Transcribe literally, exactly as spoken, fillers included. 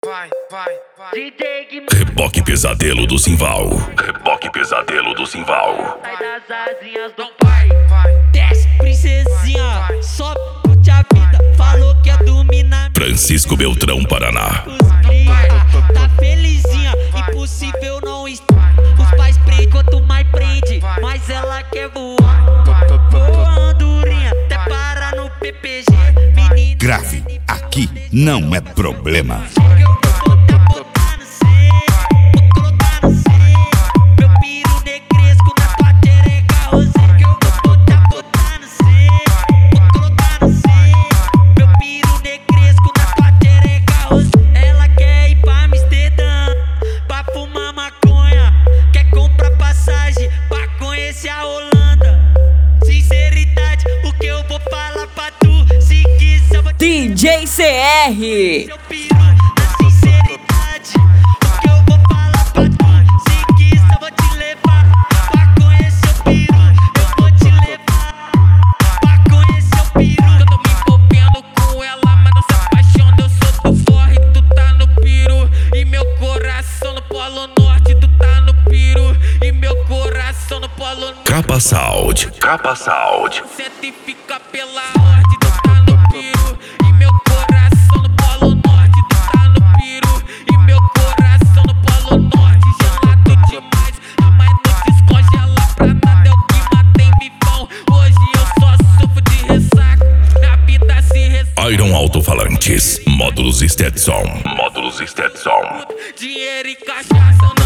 vai, vai, vai. Reboque pesadelo do Simval. Reboque pesadelo do Simval. Sai das asinhas do pai. Vai, Desce, princesinha, só curte a vida. Falou que ia dominar Francisco Beltrão, Paraná. os cria. Tá felizinha, impossível não estar. Os pais prendem quanto mais prende, mas ela quer voar. Boa andorinha, até parar no P P G. Menina, Grave, aqui não é problema. que eu vou botar, botar no C, vou colocar no C. Meu piro negresco na tua tereca rosé. Que eu vou botar, botar no C, vou colocar no C. Meu piro negresco na tua tereca rosé. Ela quer ir pra Amsterdã, pra fumar maconha. Quer comprar passagem pra conhecer a Holanda. Sinceridade, o que eu vou falar pra tu? Se quiser eu vou te D J C R. seu piru, na sinceridade. O que eu vou falar pra tu? Se quiser eu vou te levar pra conhecer o piru. Eu vou te levar pra conhecer o piru. Eu tô me envolvendo com ela, mas não se apaixona. Eu sou do forre, tu tá no piru. E meu coração no Polo Norte, tu tá no piru. E meu coração no Polo Norte. Capa Sound. Capa Sound. Senta e fica pela ordem, tu tá no piru. E meu coração no Polo Norte, tu tá no piru. E meu coração no Polo Norte, gelado demais. A mais não descongela pra nada, é o que mantém vivão. Hoje eu só sofro de ressaca, a vida se ressaca. Iron Alto-Falantes. Módulos Stetson. Módulos Stetson. Dinheiro e cachaça.